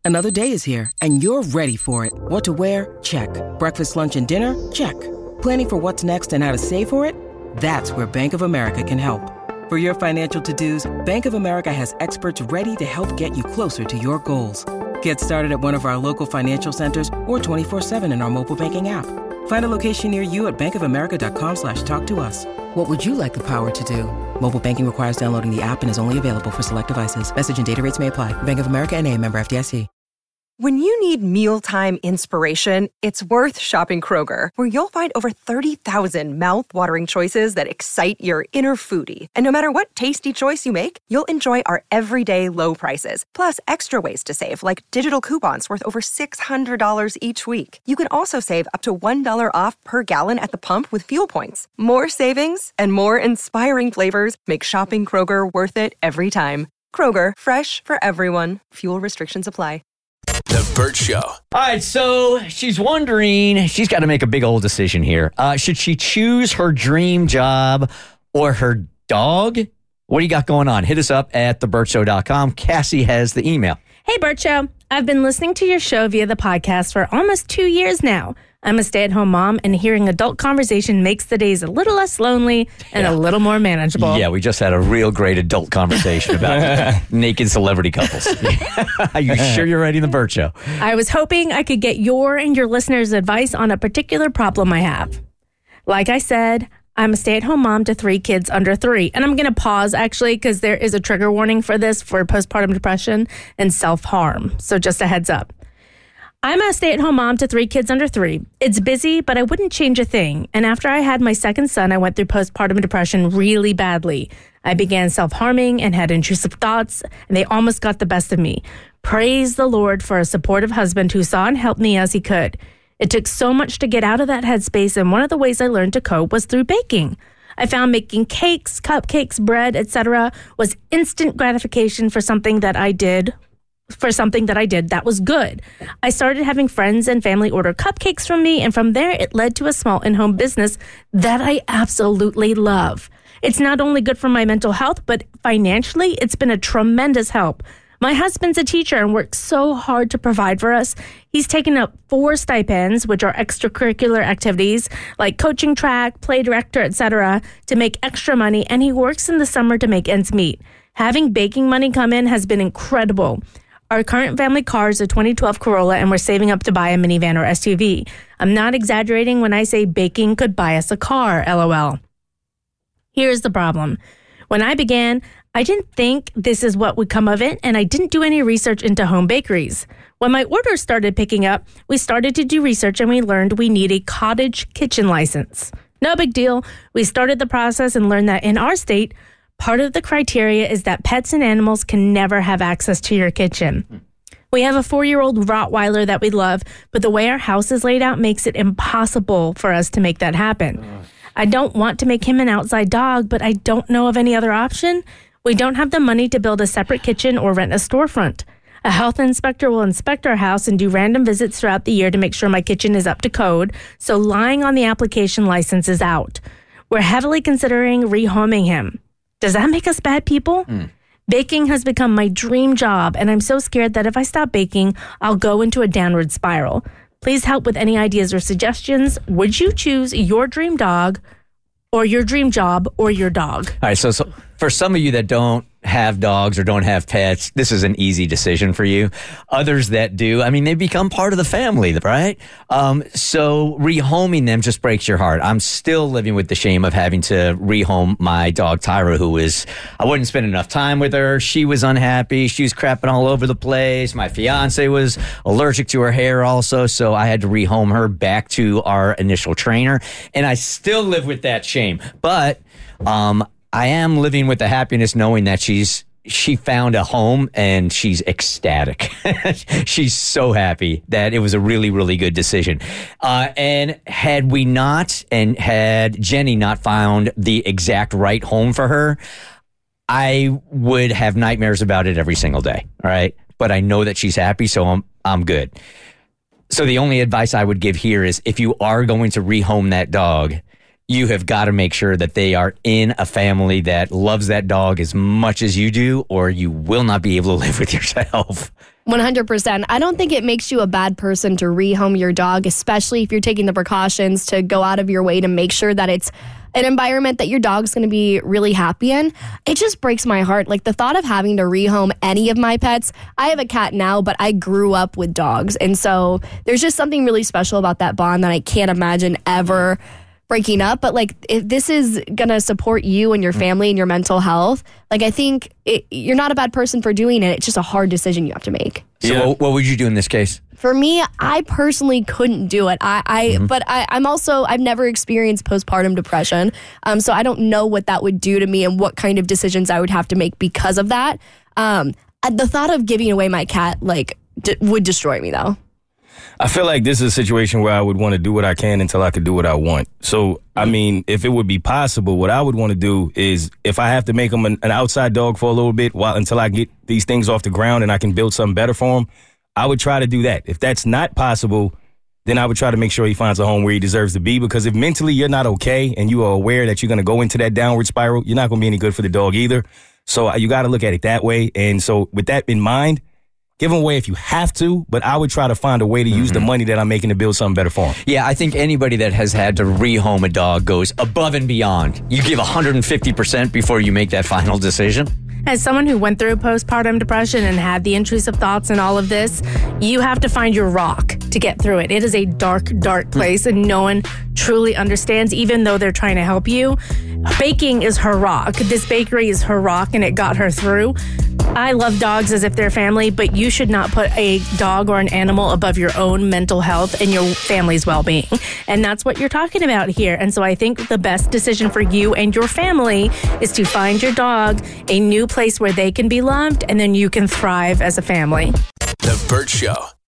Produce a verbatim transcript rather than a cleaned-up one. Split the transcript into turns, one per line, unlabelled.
Another day is here, and you're ready for it. What to wear? Check. Breakfast, lunch, and dinner? Check. Planning for what's next and how to save for it? That's where Bank of America can help. For your financial to-dos, Bank of America has experts ready to help get you closer to your goals. Get started at one of our local financial centers or twenty-four seven in our mobile banking app. Find a location near you at bankofamerica.com slash talk to us. What would you like the power to do? Mobile banking requires downloading the app and is only available for select devices. Message and data rates may apply. Bank of America N A, member F D I C.
When you need mealtime inspiration, it's worth shopping Kroger, where you'll find over thirty thousand mouth-watering choices that excite your inner foodie. And no matter what tasty choice you make, you'll enjoy our everyday low prices, plus extra ways to save, like digital coupons worth over six hundred dollars each week. You can also save up to one dollar off per gallon at the pump with fuel points. More savings and more inspiring flavors make shopping Kroger worth it every time. Kroger, fresh for everyone. Fuel restrictions apply.
The Bert Show.
All right, so she's wondering, she's got to make a big old decision here. Uh, should she choose her dream job or her dog? What do you got going on? Hit us up at the bert show dot com. Cassie has the email.
Hey, Bert Show. I've been listening to your show via the podcast for almost two years now. I'm a stay-at-home mom, and hearing adult conversation makes the days a little less lonely and
Yeah.
a little more manageable.
Yeah, we just had a real great adult conversation about naked celebrity couples. Are you sure you're writing the Bert Show?
I was hoping I could get your and your listeners' advice on a particular problem I have. Like I said, I'm a stay-at-home mom to three kids under three. And I'm going to pause, actually, because there is a trigger warning for this for postpartum depression and self-harm. So just a heads up. I'm a stay-at-home mom to three kids under three. It's busy, but I wouldn't change a thing. And after I had my second son, I went through postpartum depression really badly. I began self-harming and had intrusive thoughts, and they almost got the best of me. Praise the Lord for a supportive husband who saw and helped me as he could. It took so much to get out of that headspace, and one of the ways I learned to cope was through baking. I found making cakes, cupcakes, bread, et cetera was instant gratification for something that I did for something that I did that was good. I started having friends and family order cupcakes from me, and from there it led to a small in-home business that I absolutely love. It's not only good for my mental health, but financially it's been a tremendous help. My husband's a teacher and works so hard to provide for us. He's taken up four stipends, which are extracurricular activities like coaching track, play director, et cetera, to make extra money, and he works in the summer to make ends meet. Having baking money come in has been incredible. Our current family car is a twenty twelve Corolla, and we're saving up to buy a minivan or S U V. I'm not exaggerating when I say baking could buy us a car, LOL. Here's the problem. When I began, I didn't think this is what would come of it, and I didn't do any research into home bakeries. When my orders started picking up, we started to do research, and we learned we need a cottage kitchen license. No big deal. We started the process and learned that in our state, part of the criteria is that pets and animals can never have access to your kitchen. We have a four-year-old Rottweiler that we love, but the way our house is laid out makes it impossible for us to make that happen. I don't want to make him an outside dog, but I don't know of any other option. We don't have the money to build a separate kitchen or rent a storefront. A health inspector will inspect our house and do random visits throughout the year to make sure my kitchen is up to code, so lying on the application license is out. We're heavily considering rehoming him. Does that make us bad people? Mm. Baking has become my dream job, and I'm so scared that if I stop baking, I'll go into a downward spiral. Please help with any ideas or suggestions. Would you choose your dream dog or your dream job or your dog?
All right, so, so for some of you that don't have dogs or don't have pets, this is an easy decision for you. Others that do, I mean, they become part of the family, right? Um, so rehoming them just breaks your heart. I'm still living with the shame of having to rehome my dog, Tyra, who was, I wouldn't spend enough time with her. She was unhappy. She was crapping all over the place. My fiance was allergic to her hair also, so I had to rehome her back to our initial trainer. And I still live with that shame. But, um, I am living with the happiness knowing that she's she found a home and she's ecstatic. She's so happy that it was a really, really good decision. Uh, and had we not, and had Jenny not found the exact right home for her, I would have nightmares about it every single day. All right. But I know that she's happy, so I'm I'm good. So the only advice I would give here is if you are going to rehome that dog, you have got to make sure that they are in a family that loves that dog as much as you do, or you will not be able to live with yourself.
one hundred percent. I don't think it makes you a bad person to rehome your dog, especially if you're taking the precautions to go out of your way to make sure that it's an environment that your dog's going to be really happy in. It just breaks my heart. Like the thought of having to rehome any of my pets. I have a cat now, but I grew up with dogs. And so there's just something really special about that bond that I can't imagine ever breaking up. But like, if this is going to support you and your family and your mental health, like I think it, you're not a bad person for doing it. It's just a hard decision you have to make.
So
Yeah.
what, what would you do in this case?
For me, I personally couldn't do it. I, I mm-hmm. but I, I'm also I've never experienced postpartum depression, um, so I don't know what that would do to me and what kind of decisions I would have to make because of that. Um, the thought of giving away my cat like d- would destroy me, though.
I feel like this is a situation where I would want to do what I can until I could do what I want. So, I mean, if it would be possible, what I would want to do is if I have to make him an, an outside dog for a little bit while until I get these things off the ground and I can build something better for him, I would try to do that. If that's not possible, then I would try to make sure he finds a home where he deserves to be. Because if mentally you're not okay and you are aware that you're going to go into that downward spiral, you're not going to be any good for the dog either. So you got to look at it that way. And so with that in mind, give him away if you have to, but I would try to find a way to use mm-hmm. the money that I'm making to build something better for him.
Yeah, I think anybody that has had to rehome a dog goes above and beyond. You give one hundred fifty percent before you make that final decision.
As someone who went through postpartum depression and had the intrusive thoughts and all of this, you have to find your rock to get through it. It is a dark, dark place, and no one truly understands, even though they're trying to help you. Baking is her rock. This bakery is her rock, and it got her through. I love dogs as if they're family, but you should not put a dog or an animal above your own mental health and your family's well-being. And that's what you're talking about here. And so I think the best decision for you and your family is to find your dog a new place where they can be loved, and then you can thrive as a family.
The Burt Show.